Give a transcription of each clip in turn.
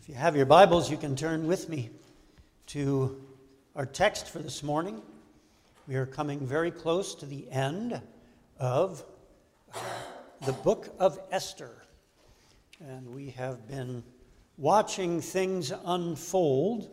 If you have your Bibles, you can turn with me to our text for this morning. We are coming very close to the end of the book of Esther. And we have been watching things unfold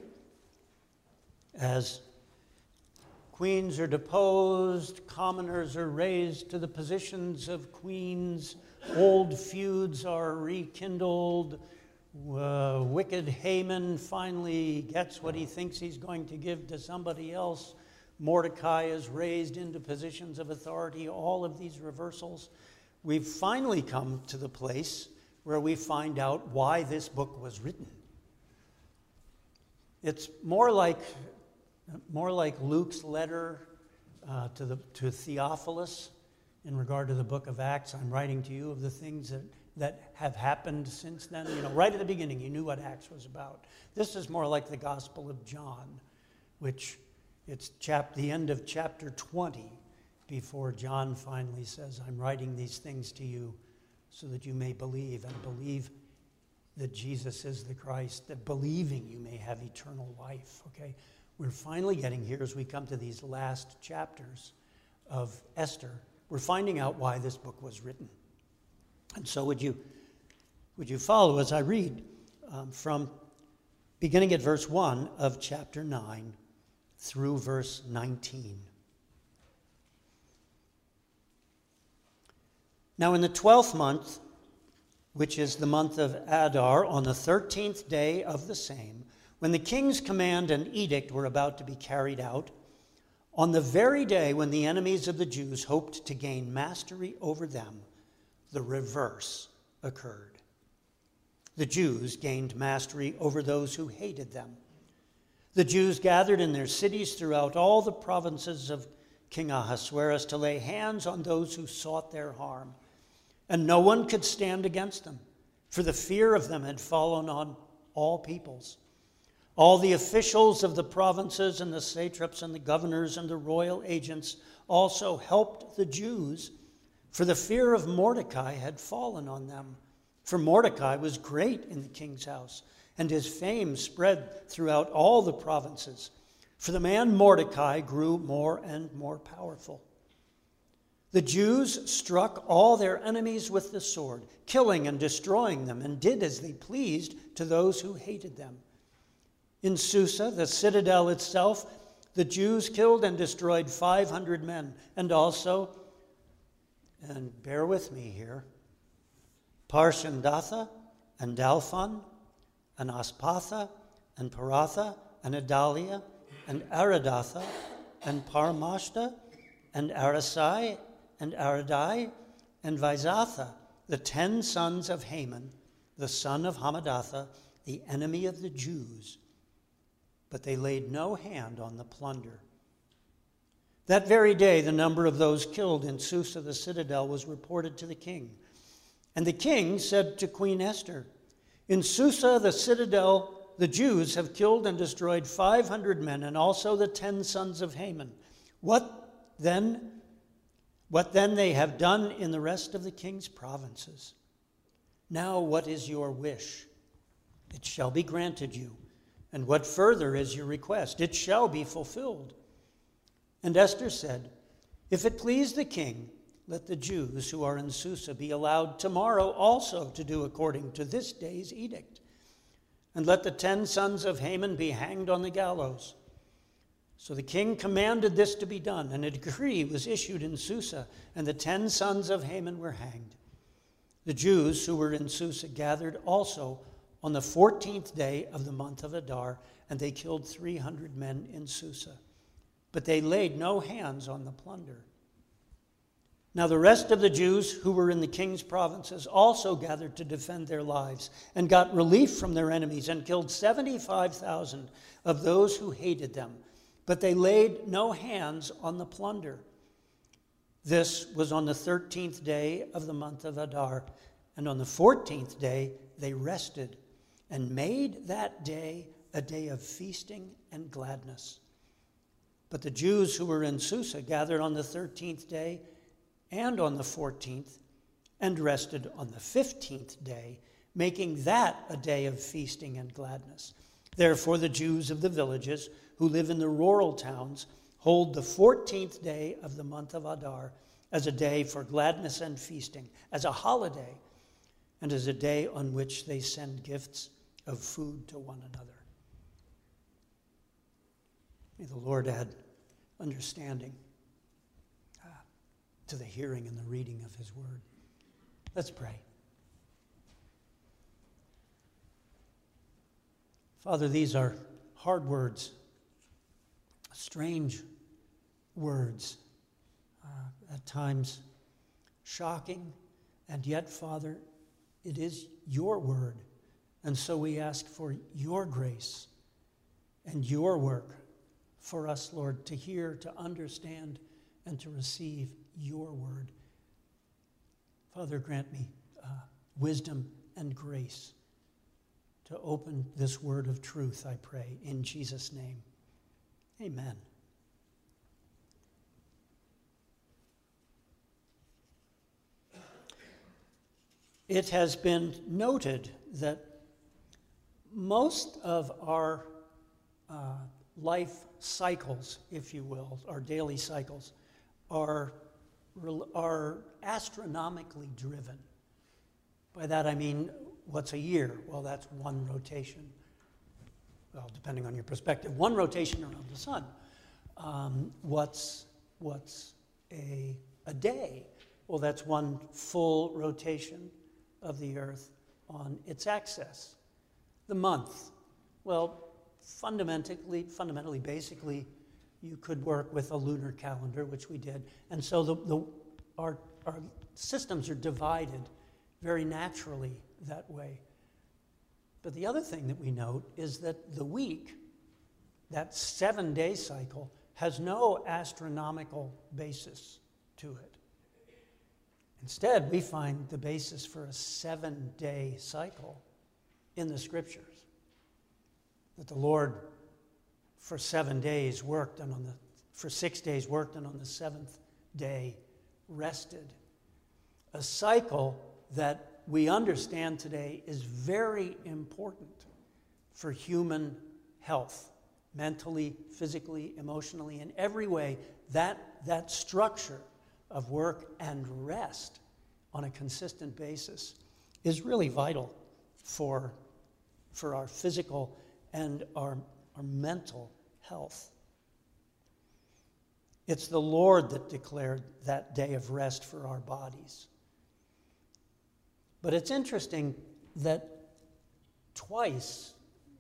as queens are deposed, commoners are raised to the positions of queens, old feuds are rekindled, wicked Haman finally gets what he thinks he's going to give to somebody else. Mordecai is raised into positions of authority. All of these reversals. We've finally come to the place where we find out why this book was written. It's more like Luke's letter to Theophilus in regard to the book of Acts. I'm writing to you of the things that have happened since then. Right at the beginning, you knew what Acts was about. This is more like the Gospel of John, which it's the end of chapter 20 before John finally says, I'm writing these things to you so that you may believe, and believe that Jesus is the Christ, that believing you may have eternal life. Okay? We're finally getting here as we come to these last chapters of Esther. We're finding out why this book was written. And so would you follow as I read from beginning at verse 1 of chapter 9 through verse 19. Now in the 12th month, which is the month of Adar, on the 13th day of the same, when the king's command and edict were about to be carried out, on the very day when the enemies of the Jews hoped to gain mastery over them, the reverse occurred. The Jews gained mastery over those who hated them. The Jews gathered in their cities throughout all the provinces of King Ahasuerus to lay hands on those who sought their harm. And no one could stand against them, for the fear of them had fallen on all peoples. All the officials of the provinces and the satraps and the governors and the royal agents also helped the Jews, for the fear of Mordecai had fallen on them. For Mordecai was great in the king's house, and his fame spread throughout all the provinces. For the man Mordecai grew more and more powerful. The Jews struck all their enemies with the sword, killing and destroying them, and did as they pleased to those who hated them. In Susa, the citadel itself, the Jews killed and destroyed 500 men, and also, and bear with me here, Parshandatha and Dalphon and Aspatha and Paratha and Adalia and Aradatha and Parmashta and Arasai and Aradai and Vizatha, the 10 sons of Haman, the son of Hammedatha, the enemy of the Jews. But they laid no hand on the plunder. That very day, the number of those killed in Susa the citadel was reported to the king. And the king said to Queen Esther, in Susa the citadel, the Jews have killed and destroyed 500 men, and also the 10 sons of Haman. What then they have done in the rest of the king's provinces? Now what is your wish? It shall be granted you. And what further is your request? It shall be fulfilled. And Esther said, if it please the king, let the Jews who are in Susa be allowed tomorrow also to do according to this day's edict. And let the 10 sons of Haman be hanged on the gallows. So the king commanded this to be done, and a decree was issued in Susa, and the 10 sons of Haman were hanged. The Jews who were in Susa gathered also on the 14th day of the month of Adar, and they killed 300 men in Susa. But they laid no hands on the plunder. Now the rest of the Jews who were in the king's provinces also gathered to defend their lives, and got relief from their enemies, and killed 75,000 of those who hated them. But they laid no hands on the plunder. This was on the 13th day of the month of Adar, and on the 14th day they rested, and made that day a day of feasting and gladness. But the Jews who were in Susa gathered on the 13th day and on the 14th, and rested on the 15th day, making that a day of feasting and gladness. Therefore, the Jews of the villages who live in the rural towns hold the 14th day of the month of Adar as a day for gladness and feasting, as a holiday, and as a day on which they send gifts of food to one another. May the Lord add understanding to the hearing and the reading of his word. Let's pray. Father, these are hard words, strange words, at times shocking, and yet, Father, it is your word. And so we ask for your grace and your work for us, Lord, to hear, to understand, and to receive your word. Father, grant me wisdom and grace to open this word of truth, I pray, in Jesus' name. Amen. It has been noted that most of our life cycles, if you will, our daily cycles, are astronomically driven. By that I mean, what's a year? Well, that's one rotation. Well, depending on your perspective, one rotation around the sun. What's a day? Well, that's one full rotation of the earth on its axis. The month. Well, fundamentally, basically, you could work with a lunar calendar, which we did. And so our systems are divided very naturally that way. But the other thing that we note is that the week, that 7-day cycle, has no astronomical basis to it. Instead, we find the basis for a 7-day cycle in the Scriptures. That the Lord for 7 days worked, and for 6 days worked, and on the 7th day rested. A cycle that we understand today is very important for human health, mentally, physically, emotionally, in every way. That structure of work and rest on a consistent basis is really vital for our physical and our mental health. It's the Lord that declared that day of rest for our bodies. But it's interesting that twice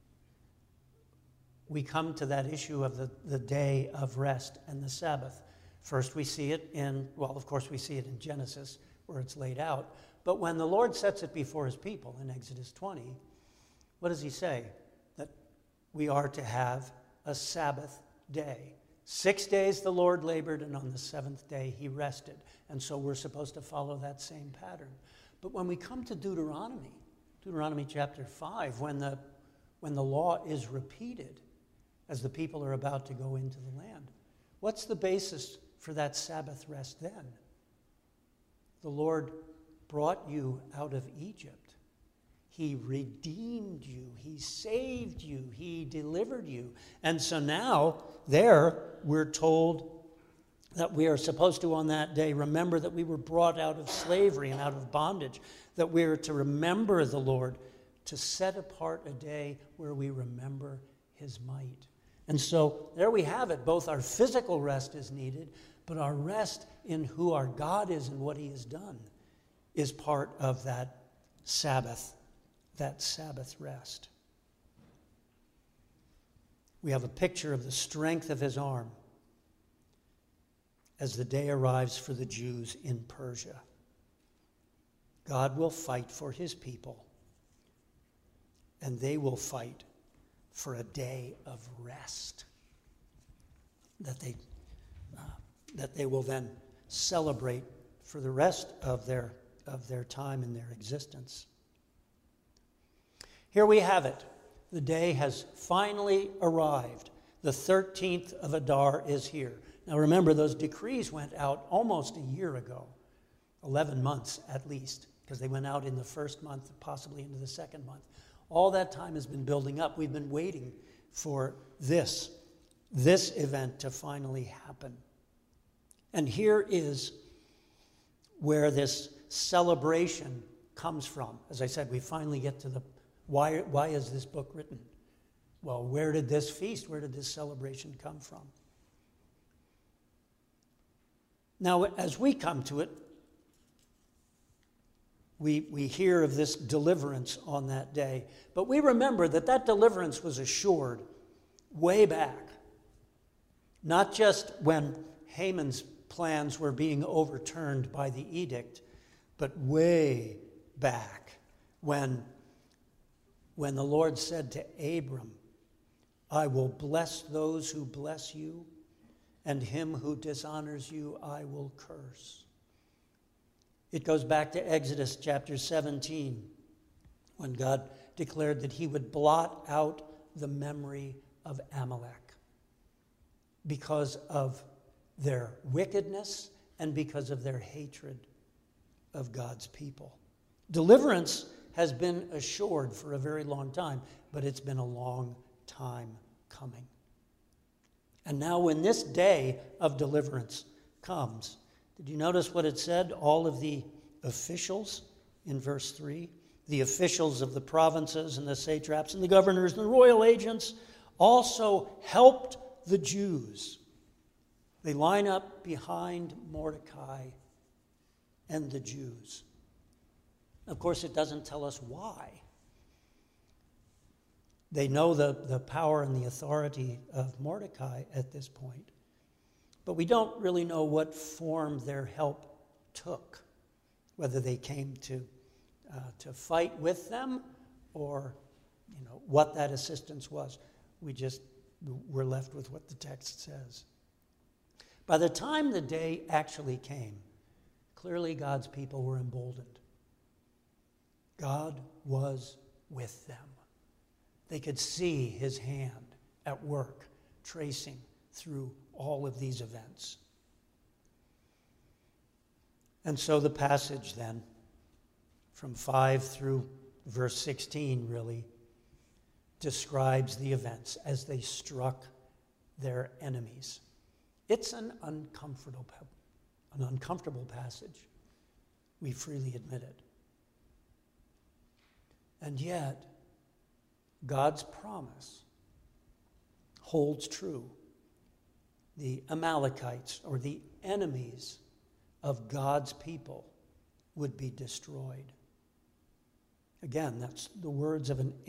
we come to that issue of the day of rest and the Sabbath. First we see it we see it in Genesis where it's laid out. But when the Lord sets it before his people in Exodus 20, what does he say? That we are to have a Sabbath day. 6 days the Lord labored, and on the 7th day he rested. And so we're supposed to follow that same pattern. But when we come to Deuteronomy chapter 5, when the law is repeated as the people are about to go into the land, what's the basis for that Sabbath rest then? The Lord brought you out of Egypt. He redeemed you. He saved you. He delivered you. And so now, there, we're told that we are supposed to, on that day, remember that we were brought out of slavery and out of bondage, that we are to remember the Lord, to set apart a day where we remember his might. And so there we have it. Both our physical rest is needed, but our rest in who our God is and what he has done is part of that Sabbath rest. We have a picture of the strength of his arm as the day arrives for the Jews in Persia. God will fight for his people, and they will fight for a day of rest that they will then celebrate for the rest of their time and their existence. Here we have it. The day has finally arrived. The 13th of Adar is here. Now remember, those decrees went out almost a year ago, 11 months at least because they went out in the first month, possibly into the second month. All that time has been building up. We've been waiting for this event to finally happen. And here is where this celebration comes from. As I said, we finally get to the why is this book written? Well, where did this feast, where did this celebration come from? Now, as we come to it, we hear of this deliverance on that day. But we remember that deliverance was assured way back. Not just when Haman's plans were being overturned by the edict, but way back when the Lord said to Abram, I will bless those who bless you, and him who dishonors you I will curse. It goes back to Exodus chapter 17, when God declared that he would blot out the memory of Amalek because of their wickedness and because of their hatred of God's people. Deliverance has been assured for a very long time, but it's been a long time coming. And now when this day of deliverance comes, did you notice what it said? All of the officials in verse 3, the officials of the provinces and the satraps and the governors and the royal agents also helped the Jews. They line up behind Mordecai and the Jews. Of course, it doesn't tell us why. They know the power and the authority of Mordecai at this point. But we don't really know what form their help took, whether they came to fight with them or what that assistance was. We're left with what the text says. By the time the day actually came, clearly God's people were emboldened. God was with them. They could see his hand at work, tracing through all of these events. And so the passage then, from 5 through verse 16 really, describes the events as they struck their enemies. It's an uncomfortable passage. We freely admit it. And yet, God's promise holds true. The Amalekites, or the enemies of God's people, would be destroyed. Again, that's the words of an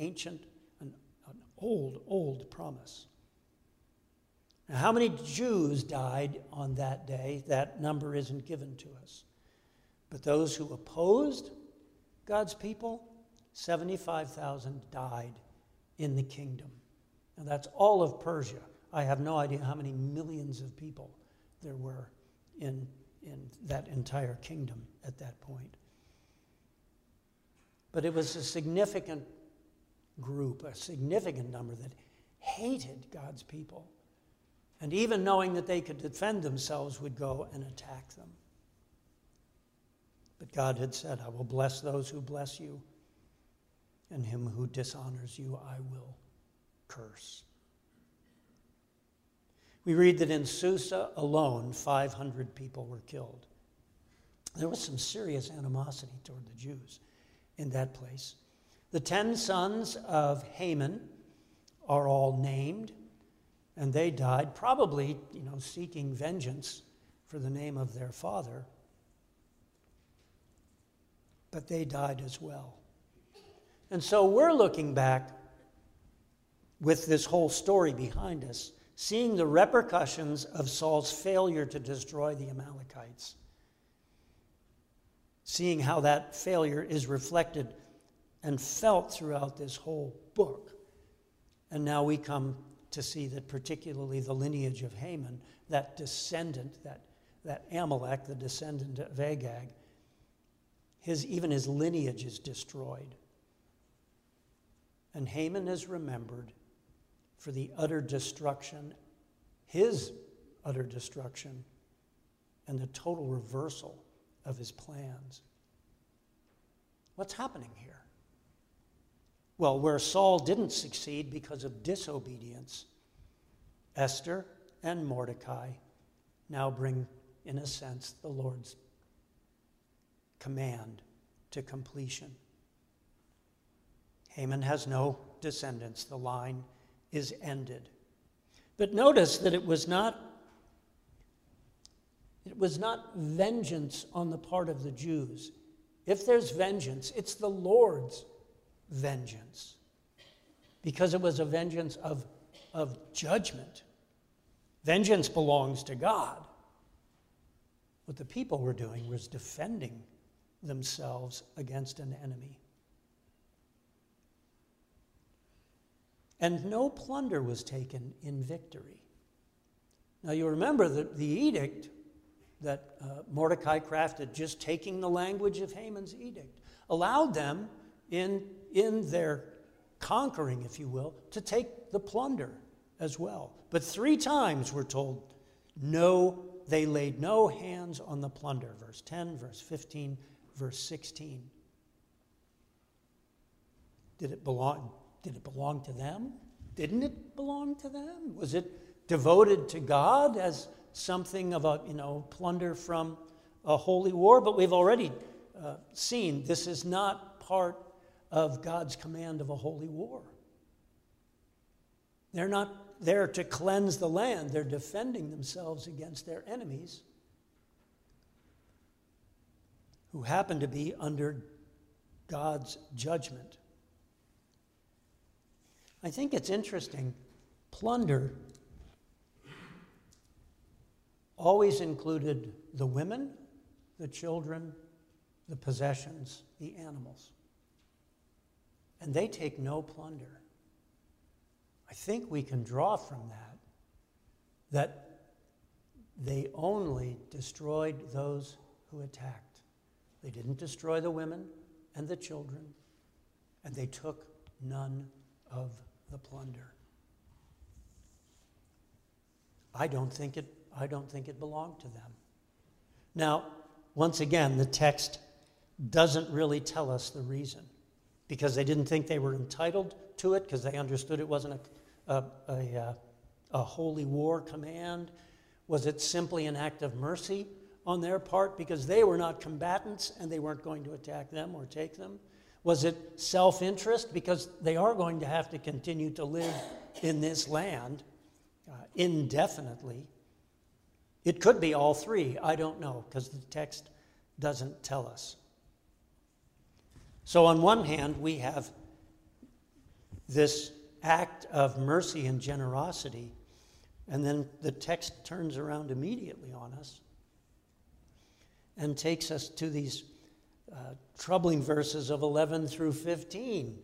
old promise. Now, how many Jews died on that day? That number isn't given to us. But those who opposed God's people, 75,000 died in the kingdom. Now, that's all of Persia. I have no idea how many millions of people there were in that entire kingdom at that point. But it was a significant group, a significant number that hated God's people. And even knowing that they could defend themselves, would go and attack them. But God had said, I will bless those who bless you, and him who dishonors you I will curse. We read that in Susa alone, 500 people were killed. There was some serious animosity toward the Jews in that place. The 10 sons of Haman are all named, and they died, probably, seeking vengeance for the name of their father. But they died as well. And so we're looking back with this whole story behind us, seeing the repercussions of Saul's failure to destroy the Amalekites. Seeing how that failure is reflected and felt throughout this whole book. And now we come to see that particularly the lineage of Haman, that descendant, that Amalek, the descendant of Agag, even his lineage is destroyed. And Haman is remembered for the utter destruction, his utter destruction, and the total reversal of his plans. What's happening here? Well, where Saul didn't succeed because of disobedience, Esther and Mordecai now bring, in a sense, the Lord's command to completion. Haman has no descendants. The line is ended. But notice that it was not vengeance on the part of the Jews. If there's vengeance, it's the Lord's vengeance, because it was a vengeance of judgment. Vengeance belongs to God. What the people were doing was defending themselves against an enemy. And no plunder was taken in victory. Now you remember that the edict that Mordecai crafted, just taking the language of Haman's edict, allowed them in their conquering, if you will, to take the plunder as well. But 3 times we're told, no, they laid no hands on the plunder. Verse 10, verse 15, verse 16. Did it belong to them? Didn't it belong to them? Was it devoted to God as something of a, plunder from a holy war? But we've already seen this is not part of God's command of a holy war. They're not there to cleanse the land. They're defending themselves against their enemies who happen to be under God's judgment. I think it's interesting. Plunder always included the women, the children, the possessions, the animals. And they take no plunder. I think we can draw from that they only destroyed those who attacked. They didn't destroy the women and the children, and they took none of the plunder. I don't think it belonged to them. Now, once again, the text doesn't really tell us the reason, because they didn't think they were entitled to it, because they understood it wasn't a holy war command. Was it simply an act of mercy on their part because they were not combatants and they weren't going to attack them or take them? Was it self-interest because they are going to have to continue to live in this land indefinitely? It could be all 3. I don't know, because the text doesn't tell us. So on one hand, we have this act of mercy and generosity, and then the text turns around immediately on us and takes us to these troubling verses of 11 through 15.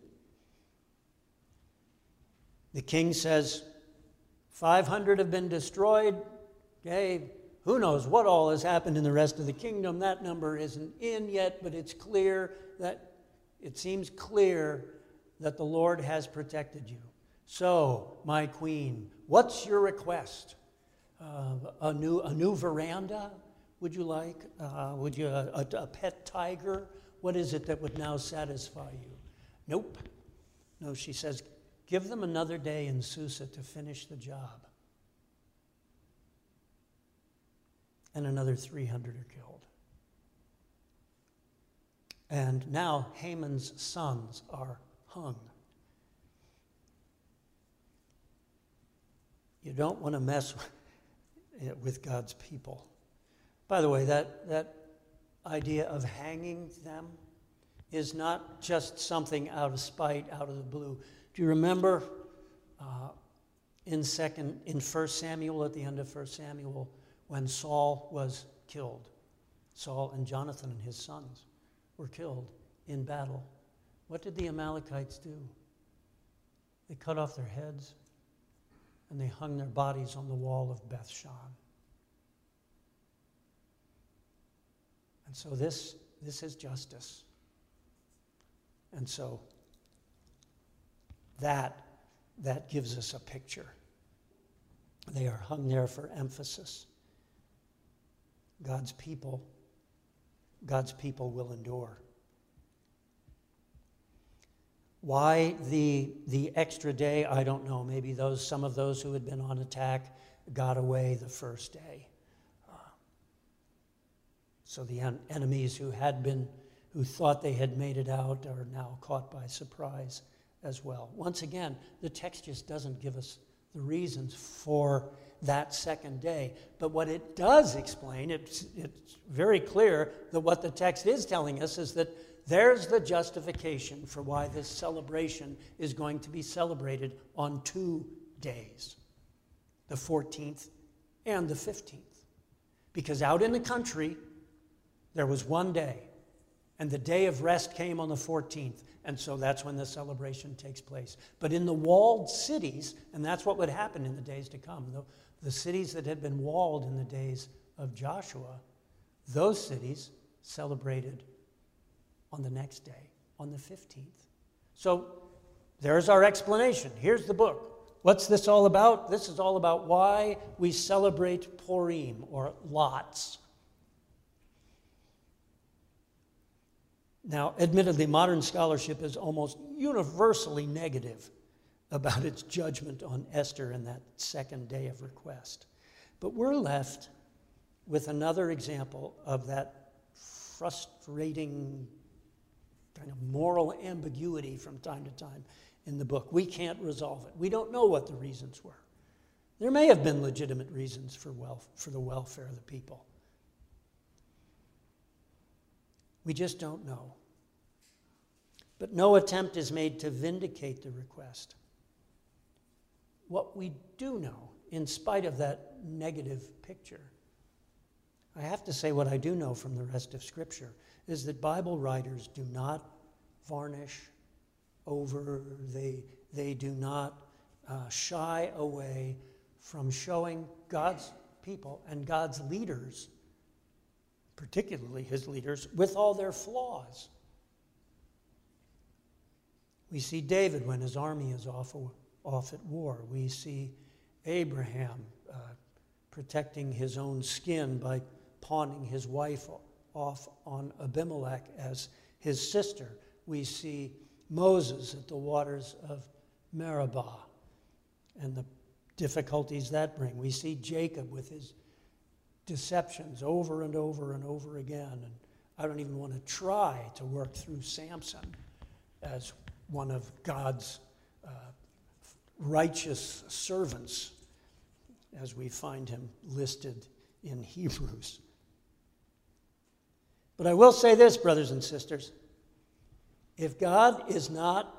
The king says, 500 have been destroyed. Okay, who knows what all has happened in the rest of the kingdom. That number isn't in yet, but it seems clear that the Lord has protected you. So, my queen, what's your request? A new veranda? Would you like? Would you a pet tiger? What is it that would now satisfy you? Nope. No, she says, give them another day in Susa to finish the job. And another 300 are killed. And now Haman's sons are hung. You don't want to mess with God's people. By the way, that idea of hanging them is not just something out of spite, out of the blue. Do you remember in 1 Samuel, at the end of 1 Samuel, when Saul was killed? Saul and Jonathan and his sons were killed in battle. What did the Amalekites do? They cut off their heads and they hung their bodies on the wall of Beth-shan. And so this is justice. And so that gives us a picture. They are hung there for emphasis. God's people will endure. Why the extra day? I don't know. Maybe some of those who had been on attack got away the first day. So the enemies who thought they had made it out are now caught by surprise as well. Once again, the text just doesn't give us the reasons for that second day. But what it does explain, it's very clear that what the text is telling us is that there's the justification for why this celebration is going to be celebrated on 2 days, the 14th and the 15th. Because out in the country, there was one day, and the day of rest came on the 14th, and so that's when the celebration takes place. But in the walled cities, and that's what would happen in the days to come, the cities that had been walled in the days of Joshua, those cities celebrated on the next day, on the 15th. So there's our explanation. Here's the book. What's this all about? This is all about why we celebrate Purim, or lots. Now, admittedly, modern scholarship is almost universally negative about its judgment on Esther and that second day of request. But we're left with another example of that frustrating kind of moral ambiguity from time to time in the book. We can't resolve it. We don't know what the reasons were. There may have been legitimate reasons for the welfare of the people. We just don't know. But no attempt is made to vindicate the request. What we do know, in spite of that negative picture, I have to say what I do know from the rest of Scripture is that Bible writers do not varnish over, they do not shy away from showing God's people and God's leaders, particularly his leaders, with all their flaws. We see David when his army is off at war. We see Abraham protecting his own skin by pawning his wife off on Abimelech as his sister. We see Moses at the waters of Meribah and the difficulties that bring. We see Jacob with his deceptions over and over and over again. And I don't even want to try to work through Samson as one of God's righteous servants, as we find him listed in Hebrews. But I will say this, brothers and sisters. If God is not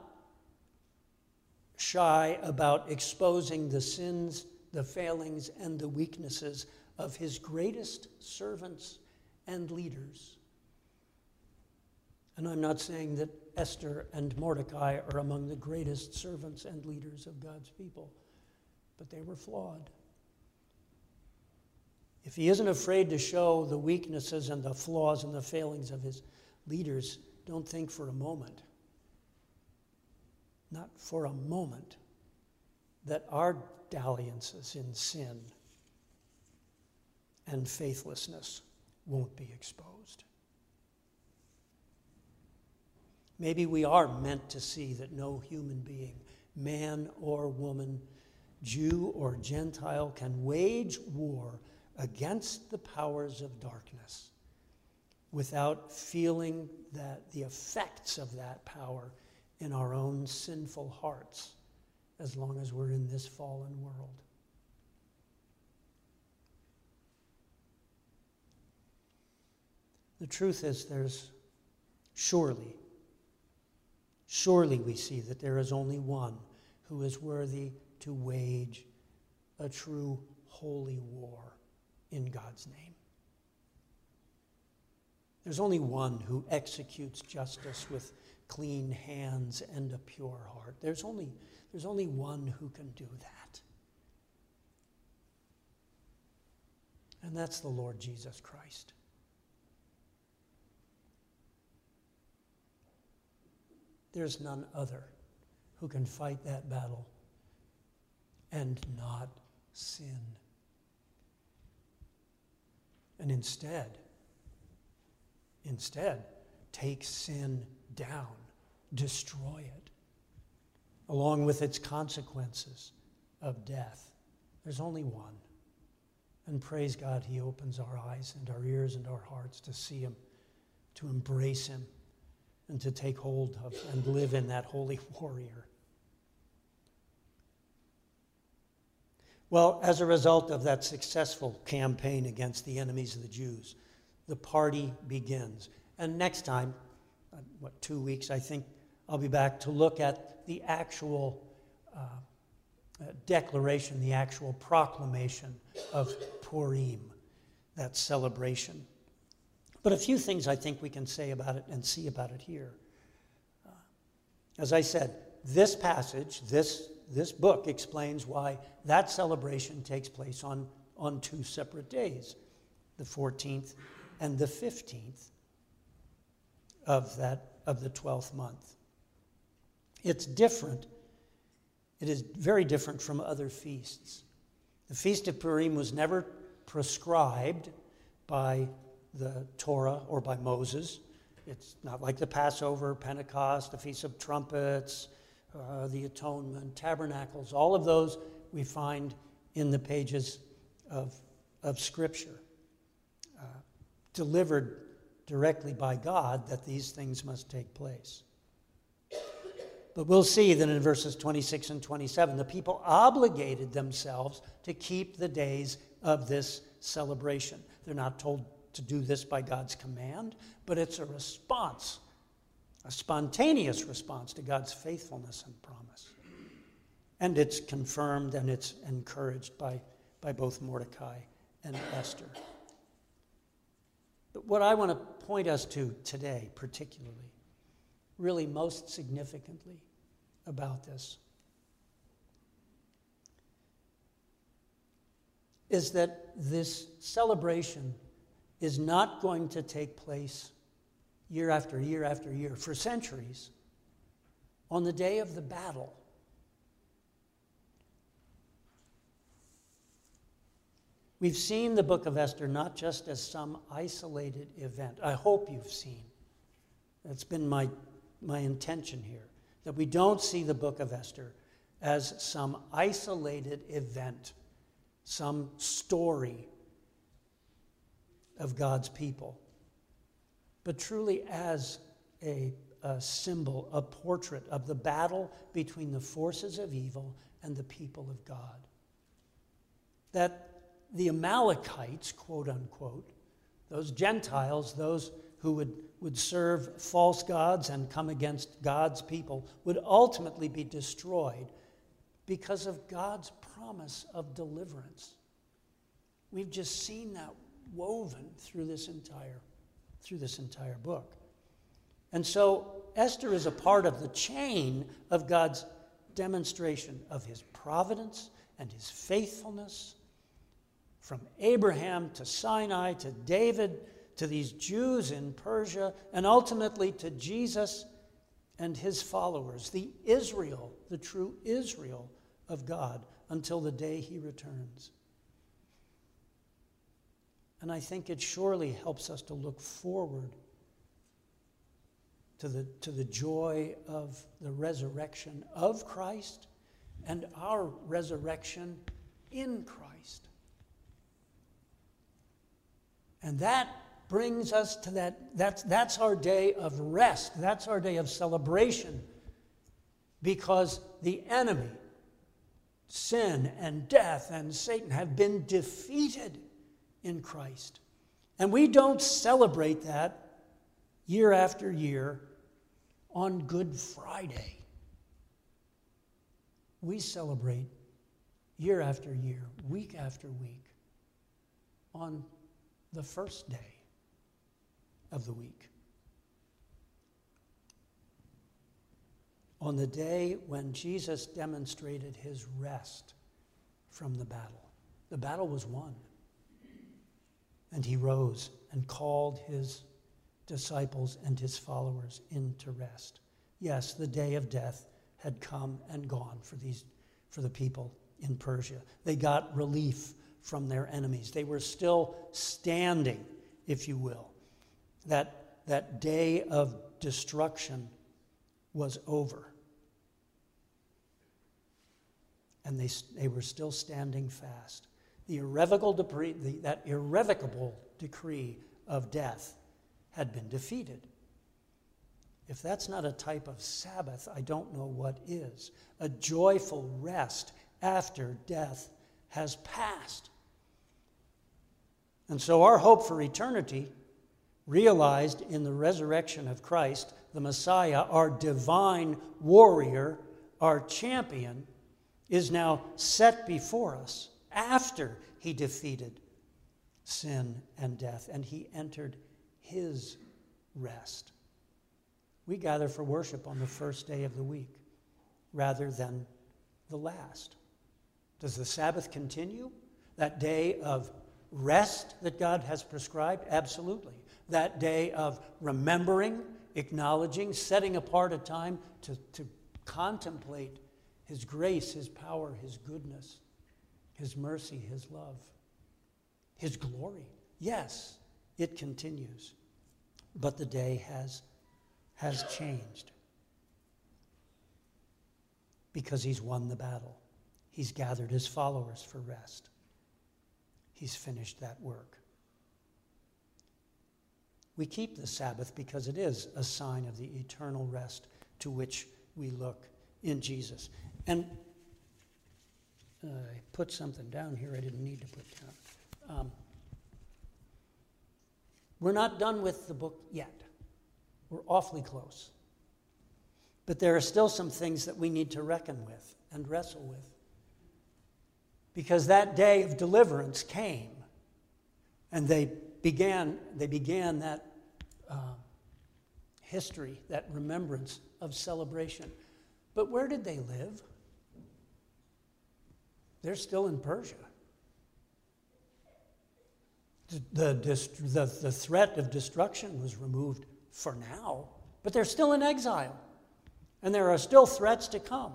shy about exposing the sins, the failings, and the weaknesses of his greatest servants and leaders, and I'm not saying that Esther and Mordecai are among the greatest servants and leaders of God's people, but they were flawed. If he isn't afraid to show the weaknesses and the flaws and the failings of his leaders, don't think for a moment, not for a moment, that our dalliances in sin and faithlessness won't be exposed. Maybe we are meant to see that no human being, man or woman, Jew or Gentile, can wage war against the powers of darkness without feeling that the effects of that power in our own sinful hearts, as long as we're in this fallen world. The truth is, surely we see that there is only one who is worthy to wage a true holy war in God's name. There's only one who executes justice with clean hands and a pure heart. There's only one who can do that. And that's the Lord Jesus Christ. There's none other who can fight that battle and not sin. And instead, take sin down, destroy it, along with its consequences of death. There's only one. And praise God, he opens our eyes and our ears and our hearts to see him, to embrace him, and to take hold of and live in that holy warrior. Well, as a result of that successful campaign against the enemies of the Jews, the party begins. And next time, 2 weeks, I think, I'll be back to look at the actual declaration, the actual proclamation of Purim, that celebration. But a few things I think we can say about it and see about it here. As I said, this passage, this book explains why that celebration takes place on 2 separate days, the 14th and the 15th of the 12th month. It's different. It is very different from other feasts. The Feast of Purim was never prescribed by the Torah or by Moses. It's not like the Passover, Pentecost, the Feast of Trumpets, the Atonement, Tabernacles. All of those we find in the pages of Scripture, delivered directly by God that these things must take place. But we'll see that in verses 26 and 27, the people obligated themselves to keep the days of this celebration. They're not told to do this by God's command, but it's a response, a spontaneous response to God's faithfulness and promise. And it's confirmed and it's encouraged by both Mordecai and Esther. But what I want to point us to today, particularly, really most significantly about this, is that this celebration is not going to take place year after year after year for centuries on the day of the battle. We've seen the book of Esther not just as some isolated event. I hope you've seen. That's been my intention here, that we don't see the book of Esther as some isolated event, some story of God's people, but truly as a symbol, a portrait of the battle between the forces of evil and the people of God. That the Amalekites, quote unquote, those Gentiles, those who would serve false gods and come against God's people, would ultimately be destroyed because of God's promise of deliverance. We've just seen that woven through this entire book. And so Esther is a part of the chain of God's demonstration of his providence and his faithfulness, from Abraham to Sinai to David to these Jews in Persia, and ultimately to Jesus and his followers, the Israel, the true Israel of God, until the day he returns. And I think it surely helps us to look forward to the joy of the resurrection of Christ and our resurrection in Christ. And that brings us to that's our day of rest. That's our day of celebration, because the enemy, sin and death and Satan, have been defeated in Christ. And we don't celebrate that year after year on Good Friday. We celebrate year after year, week after week, on the first day of the week. On the day when Jesus demonstrated his rest from the battle. The battle was won. And he rose and called his disciples and his followers into rest. Yes, the day of death had come and gone for the people in Persia. They got relief from their enemies. They were still standing, if you will. That day of destruction was over. and they were still standing fast. That irrevocable decree of death had been defeated. If that's not a type of Sabbath, I don't know what is. A joyful rest after death has passed. And so our hope for eternity, realized in the resurrection of Christ, the Messiah, our divine warrior, our champion, is now set before us after he defeated sin and death, and he entered his rest. We gather for worship on the first day of the week rather than the last. Does the Sabbath continue? That day of rest that God has prescribed? Absolutely. That day of remembering, acknowledging, setting apart a time to contemplate his grace, his power, his goodness, his mercy, his love, his glory. Yes, it continues. But the day has changed because he's won the battle. He's gathered his followers for rest. He's finished that work. We keep the Sabbath because it is a sign of the eternal rest to which we look in Jesus. And I put something down here I didn't need to put down. We're not done with the book yet. We're awfully close. But there are still some things that we need to reckon with and wrestle with. Because that day of deliverance came, and they began that history, that remembrance of celebration. But where did they live? They're still in Persia. The threat of destruction was removed for now, but they're still in exile, and there are still threats to come.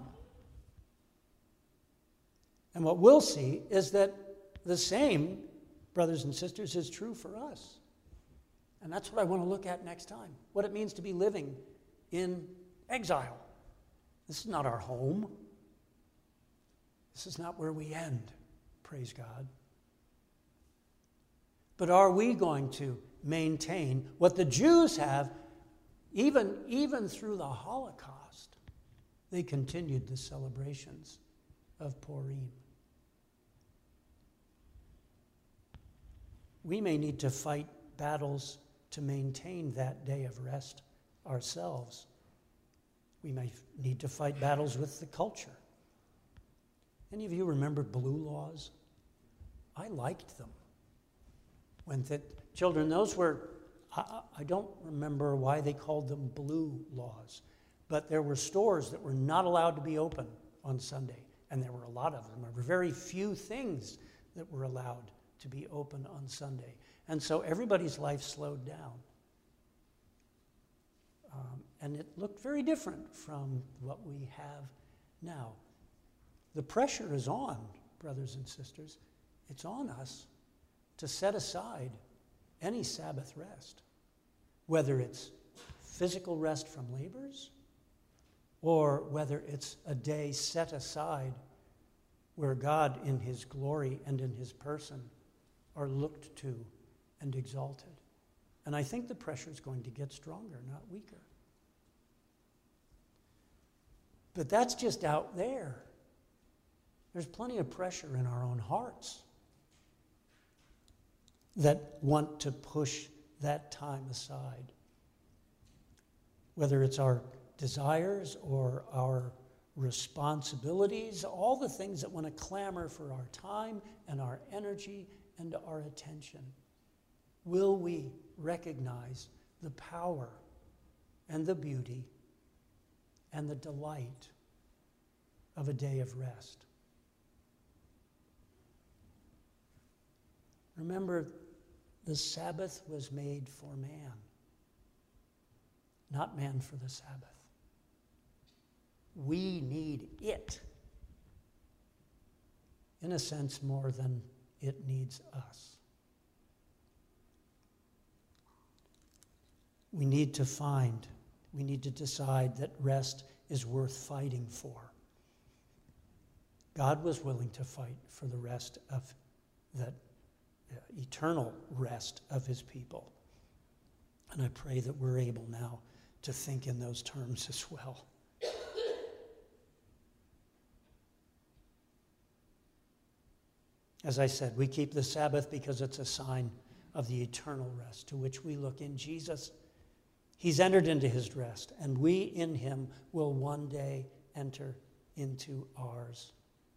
And what we'll see is that the same, brothers and sisters, is true for us. And that's what I want to look at next time, what it means to be living in exile. This is not our home. This is not where we end, praise God. But are we going to maintain what the Jews have, even through the Holocaust? They continued the celebrations of Purim. We may need to fight battles to maintain that day of rest ourselves. We may need to fight battles with the culture. Any of you remember blue laws? I liked them. When the children, those were, I don't remember why they called them blue laws, but there were stores that were not allowed to be open on Sunday, and there were a lot of them. There were very few things that were allowed to be open on Sunday. And so everybody's life slowed down. And it looked very different from what we have now. The pressure is on, brothers and sisters. It's on us to set aside any Sabbath rest, whether it's physical rest from labors or whether it's a day set aside where God in his glory and in his person are looked to and exalted. And I think the pressure is going to get stronger, not weaker. But that's just out there. There's plenty of pressure in our own hearts that want to push that time aside. Whether it's our desires or our responsibilities, all the things that want to clamor for our time and our energy and our attention. Will we recognize the power and the beauty and the delight of a day of rest? Remember, the Sabbath was made for man, not man for the Sabbath. We need it, in a sense, more than it needs us. We need to decide that rest is worth fighting for. God was willing to fight for the rest of that eternal rest of his people. And I pray that we're able now to think in those terms as well. As I said, we keep the Sabbath because it's a sign of the eternal rest to which we look in Jesus. He's entered into his rest, and we in him will one day enter into ours.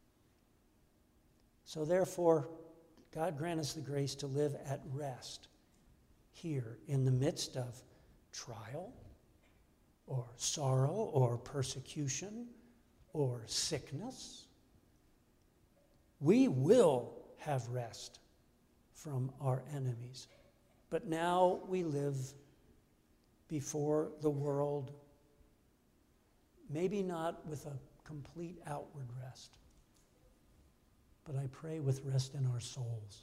So therefore, God grant us the grace to live at rest here in the midst of trial or sorrow or persecution or sickness. We will have rest from our enemies. But now we live before the world, maybe not with a complete outward rest, but I pray with rest in our souls.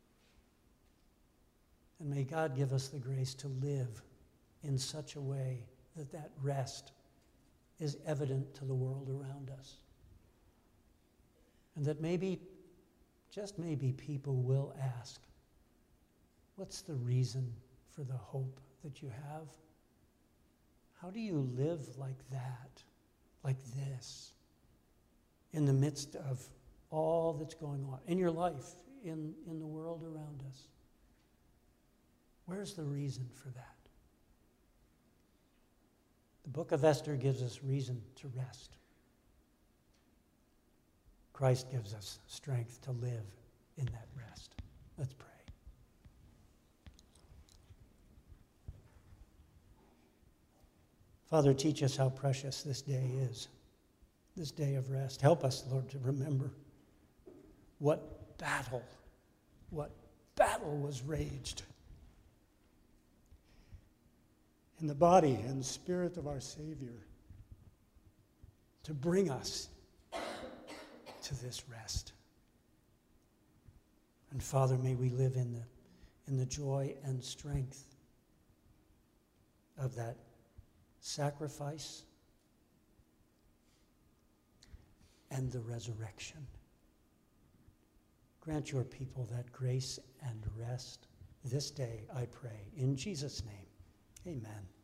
And may God give us the grace to live in such a way that that rest is evident to the world around us. And that maybe, just maybe, people will ask, what's the reason for the hope that you have? How do you live like that, like this, in the midst of all that's going on in your life, in the world around us? Where's the reason for that? The book of Esther gives us reason to rest. Christ gives us strength to live in that rest. Let's pray. Father, teach us how precious this day is, this day of rest. Help us, Lord, to remember what battle was raged in the body and spirit of our Savior to bring us to this rest. And Father, may we live in the joy and strength of that sacrifice and the resurrection. Grant your people that grace and rest this day, I pray. In Jesus' name, amen.